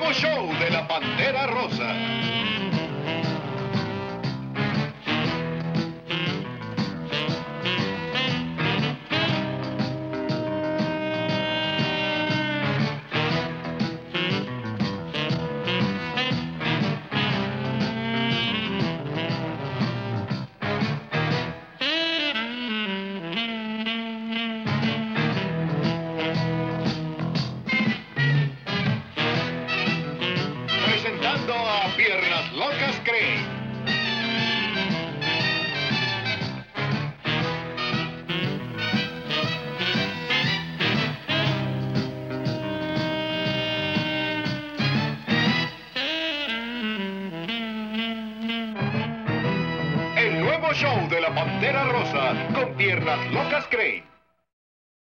nuevo show de la Pantera Rosa. Presentando a Piernas Locas Crane. El nuevo show de la Pantera Rosa con Piernas Locas Crane.